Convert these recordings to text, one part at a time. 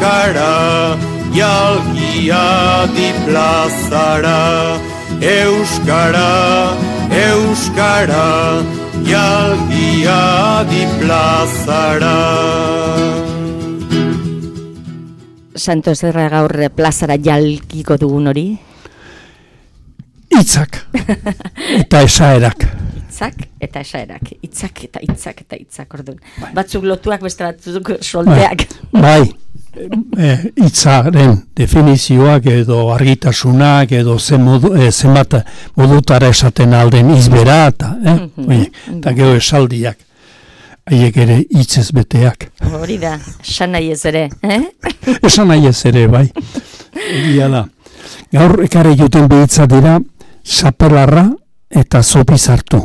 Euskara, jalgia di plazara. Euskara, Euskara, jalgia di plazara. Santos Erra gaur plazara jalgiko dugun hori? Hitzak eta esaerak. Hitzak eta esaerak. Hitzak, orduan. Batzuk lotuak, beste batzuk solteak. Bai, hitzaren definizioak edo argitasunak edo zenbat modutara esaten alden izbera eta gero esaldiak. Haiek ere hitzez beteak. Hori da, esan nahi ez ere, Esan nahi ez ere, bai. Egia da. Gaur ekarri juten behitza dira, sapelarra eta zopizartu.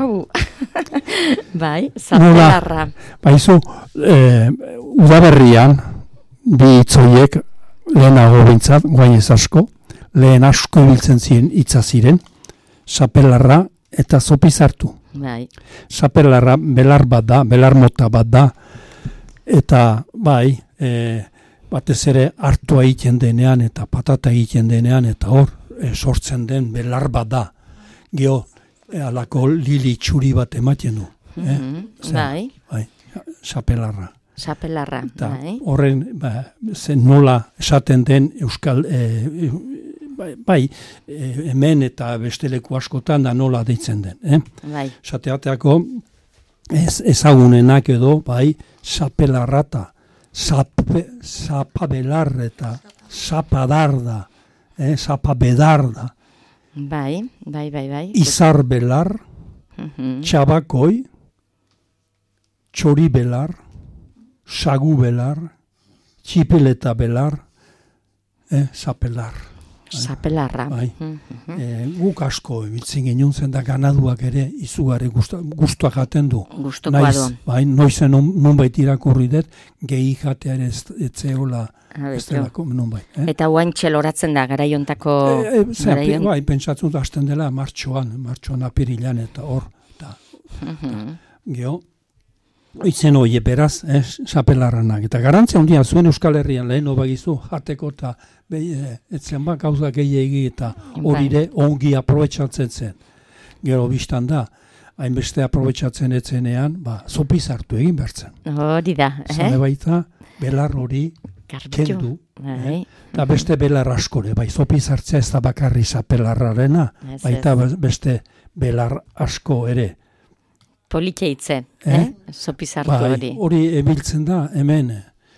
Bai, sapelarra. Baizu, udaberrian, bi hitzoiek, lehenago bintzat, guain ez asko, lehen asko ibiltzen ziren hitza ziren, sapelarra eta zopizartu. Bai. Sapelarra belar bat da, belar mota bat da, eta bai, batez ere hartua egiten denean eta patata egiten denean eta hor sortzen den belar bat da. Geo, alako lili txuri bat ematen du. Bai. Sapelarra. Sapelarra, bai. Horren, nola esaten den euskal... Bai, hemen eta besteleku askotan da nola deitzen den. Bai. Sateateako ezagunenak edo, bai, sapelarrata, sapabelar eta sapadarda, sapabedarda. Bai. Izarbelar, txabakoi, txoribelar, sagubelar, txipeleta belar, sapelar. Sapelarra. Bai. Guk asko ebitzen genuen zen da ganaduak ere izugarri guztuak jaten du. Gustukoa du. Bai, noizen nonbait irakurri dut, gehi jatea ere etzeola estelako nonbait. Eta guantxe loratzen da, garaiontako... Bai, pentsatzen da hasten dela martxoan apirilan eta hor. Geho, izen hori beraz, sapelarranak. Eta garantzia handia zuen Euskal Herrian lehen obagizu jateko eta etzen bak gauza gehiagi eta horire ongi aprobetsatzen zen. Gero biztan da, hainbeste aprobetsatzen etzenean, zopizartu egin bertzen. Hori da. Zane baita, belar hori kendu. Eta beste belar askore, zopizartzea ez da bakarri sapelarrarena, baita beste belar asko ere. Politxe zopizartu hori. Hori ebiltzen da, hemen.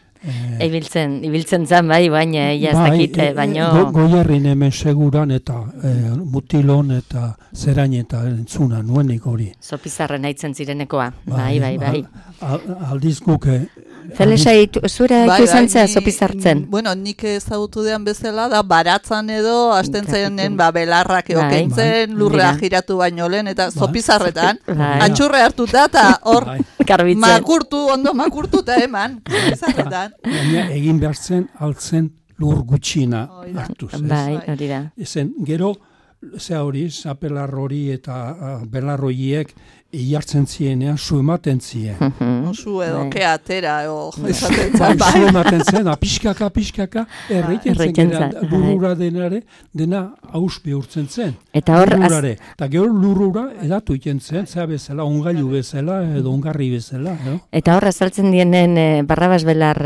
Ibiltzen zen, baina ez dakite, baino... Goierrin hemen seguran eta mutilon eta zerain eta entzuna nuenik hori. Zopizarren haitzen zirenekoa, bai. Aldiz guk... Felesa, zure izan zea zopizartzen? Bueno, nik ezagutu dean bezala da, baratzan edo, hasten zenen belarrak eokentzen, lurrea giratu baino lehen, eta zopizarretan, antxurre hartuta eta hor ondo makurtu eta eman, zopizarretan. Baina egin behar zen, altzen lur gutxina hartuz. Bai, hori da. Gero, hori, sapelar hori eta belarroiek iartzen zienean, su ematen zien. Su edo, keatera, izaten zen. Su ematen zen, pixkaka, erreiten zen, lurura dena haus bihurtzen zen. Eta hor... Eta gero lurura edatu iten zen, zea bezala, ongailu bezala, edo ongarri bezala. Eta hor azaltzen dienen Barrabas belar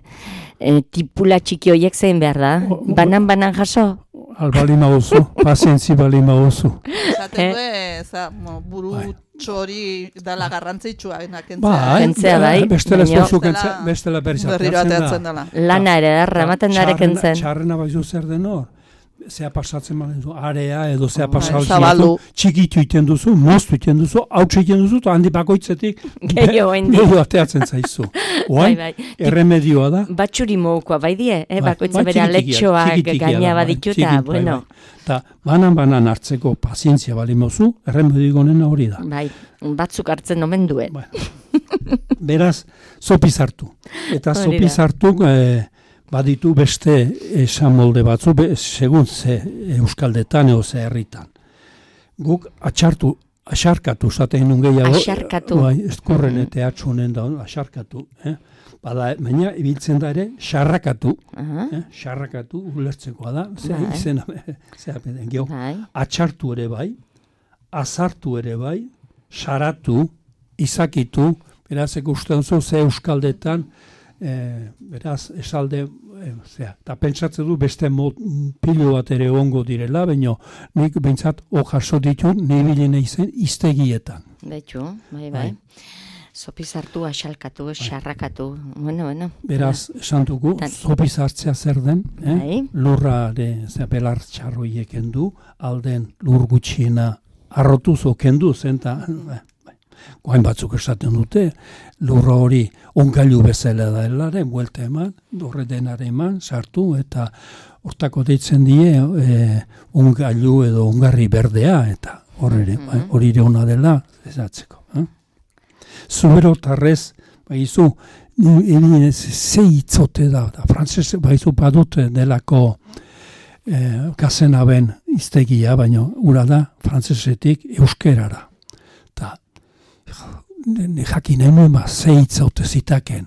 tipula txiki horiek zein behar da? Banan jaso? Albalima oso, pazientzi balima oso. Zaten buru txori dala garrantzitsua kentzea bai. Bestela berri ateatzen dela. Lana ere, ramaten dara kentzen. Txarrena baizu zer den hor. Zea pasatzen malen zu, area edo zea pasatzen txikitu iten duzu, moztu iten duzu, hautsu iten duzu, eta handi bakoitzetik gehiago ateatzen zaizu. Oain, erremedioa da. Batxuri mokoa, bai die, bakoitza bere aletxoak gaina badituta, bueno. Eta banan hartzeko pazientzia bali mozu, erremedio gonena hori da. Bai, batzuk hartzen omen duen. Beraz, zopizartu. Eta zopizartuk... baditu beste esamolde batzu, segun ze euskaldetan edo ze herritan. Guk asarkatu zaten nun gehiago. Asarkatu. Eskorren eta atxunen da, asarkatu. baina ibiltzen da ere, xarrakatu, xarrakatu, ulertzekoa da, izena, atxartu ere bai, azartu ere bai, saratu, izakitu, beraz, ikusten zu, ze euskaldetan, beraz, esalde, eta pentsatzen du beste pilo bat ere ongo direla, baina nik bintzat jaso ditu nibilen izen iztegietan. Betxu, bai. Zopizartu, asalkatu, xarrakatu, bueno. Beraz, esan dugu, zopizartzea zer den, lurrare, belar txarroiek du, alden lur gutxiena arrotuz okendu zen, goain batzuk esaten dute, lurra hori ongailu bezala da helaren, buelta eman, dorre denare eman, sartu, eta hortako deitzen die ongailu edo ongarri berdea, eta hori ere ona dela, ezatzeko. Zubero tarrez, baizu, ze hitzote da, frantzese baizu badute delako kazenaben iztegia, baina ura da, frantzesetik euskerara. Jakin hemen ze hitzote zitaken,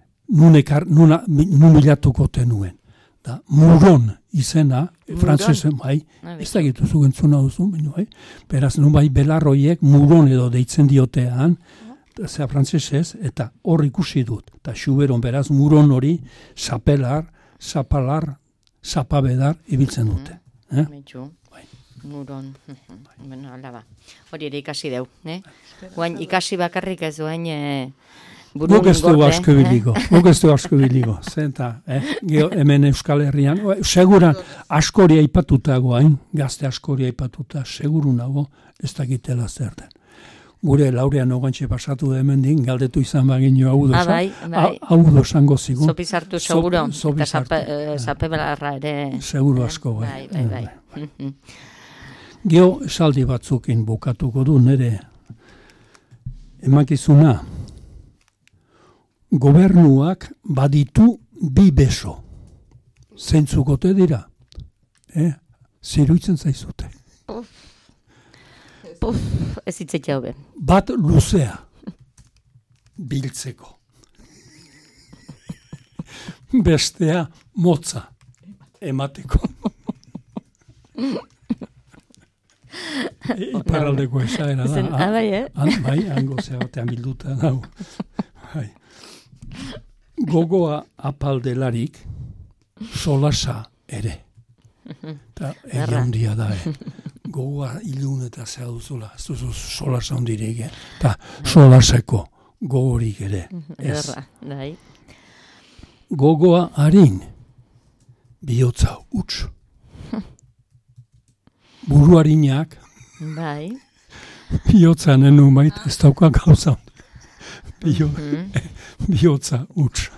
nun bilatuko tenuen. Muron izena, frantzesen bai, ez da gitu zugentzuna duzu, beraz, nun bai belarroiek muron edo deitzen diotean, zera frantzesez, eta hor ikusi dut. Eta xuberon beraz, muron hori zapelar, zapabedar ibiltzen dute. Muron, bueno, alaba. Hori ere ikasi deu, Guain ikasi bakarrik ez duain Guk ez dugu asko biliko. Zenta, hemen Euskal Herrian, seguran askori aipatuta goain, gazte askori aipatuta, seguru nago, ez dakitela zer den. Gure Laurean ogantxe pasatu da hemen din, galdetu izan bagino hau dosango zigun. Zopizartu seguro, eta zapebelarra ere. Seguro asko, bai. Geo esaldi batzukin bukatuko du nire emakizuna. Gobernuak baditu bi beso. Zeintzukote dira. Ziruitzen zaizute. Ez hitzetia hobe. Bat luzea. Biltzeko. Bestea motza. Emateko. Iparraldeko esaera da. Bai, hango zea batean bilduta dago. Gogoa apaldelarik solasa ere. Eta egia handia da, gogoa ilun eta zea duzula, ez duzu solasa hondirik, eta solaseko gogorik ere. Gogoa harin, bihotza huts. Buruarinak, bihotza nenu maite, ez dauka gauza. Bihotza huts.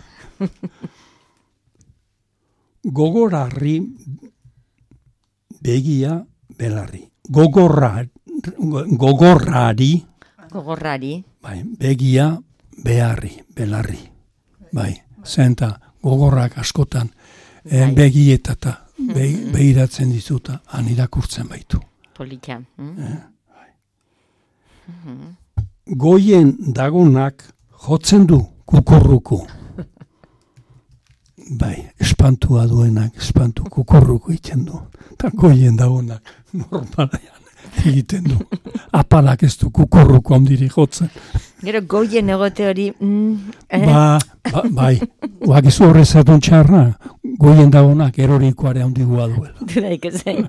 Gogorarri begia belarri. Gogorrari begia beharri, belarri. Bai, zenta gogorrak askotan begietata behiratzen dizuta, han irakurtzen baitu. Polita. Goien dagonak jotzen du kukurruku. Bai, espantua duenak, espantu kukurruku egiten du. Eta goien dagonak normalaian egiten du. Apalak ez du kukurruku ondiri jotzen. Gero goien egote hori... Bai, guakizu horrezatun txarra, goien dagonak erorikoare handigua duela. Dudaik ezein.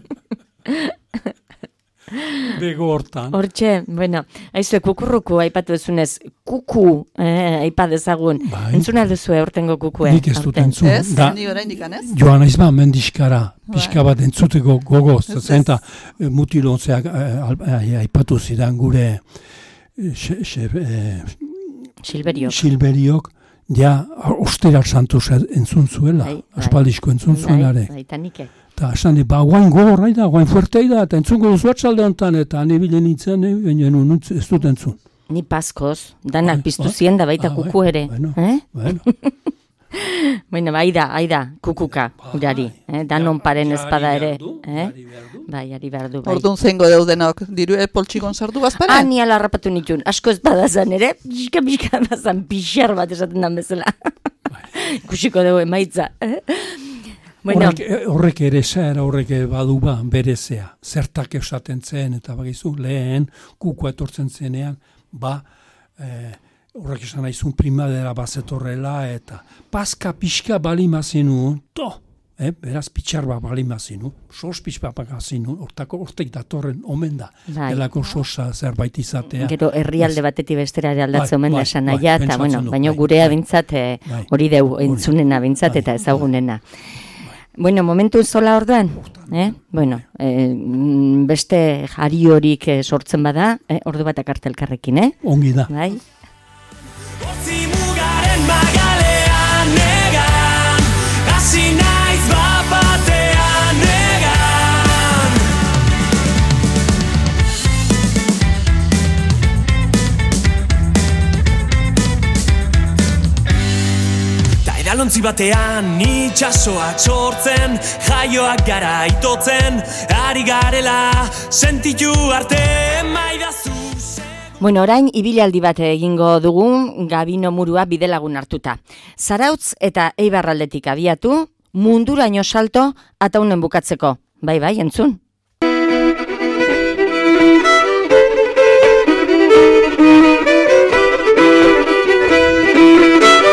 Bego hortan. Hortxe, bueno, haizue kukurruku aipatu ezunez, kuku aipadezagun. Entzun alduzu hortengo kukue. Nik ez dut entzun. Ez, ni orain ikanez. Joan aizba mendiskara, pixka bat entzuteko gogoz. Zenta mutilonzeak aipatu zidan gure Silberiok, ja, ostera santuz entzun zuela, aspaldizko entzun zuenare. Eta esan di, guain gogorra da, guain fuertei da, eta entzungo duzu atzalde honetan, eta nibilen nintzen, ez dut entzun. Ni paskoz, danak piztu zien da baita kuku ere. Bueno, bai da, kukuka, urari. Danon paren espada ere. Bai, ari behar du, bai. Orduan zengo daudenok, diru poltsikon sartu bazpare? Ni ala harrapatu nitun, asko ez badazan ere, pixka bazan pixar bat esaten dan bezala. Ikusiko dugu emaitza. Bueno. Horrek ere zera, horrek badu berezea. Zertak esaten zen, eta bagizu, lehen, kukua etortzen zenean, horrek esan naizun primadera bazetorrela, eta paska pixka balimazinu, beraz pitxar bat balimazinu, sos pixka bagazinu, hortek datorren omen da, delako sosa zerbait izatea. Gero herrialde batetik bestera aldatzen omen da esan naia, eta baina gurea bintzat hori deu entzunena bintzat eta ezagunena. Bueno, momentu zola orduan, bueno, beste jari horik sortzen bada, ordu bat akartelkarrekin, Ongi da. Bai. Otzimugaren magalean negan, hasi naiz bapatean negan. Ta edalontzi batean itxasoak sortzen, jaioak gara itotzen, ari garela sentitu arte maidazu. Bueno, orain ibilaldi bat egingo dugun Gabino Murua bidelagun hartuta. Zarautz eta Eibarraldetik abiatu, munduraino salto ataunen bukatzeko. Bai, entzun.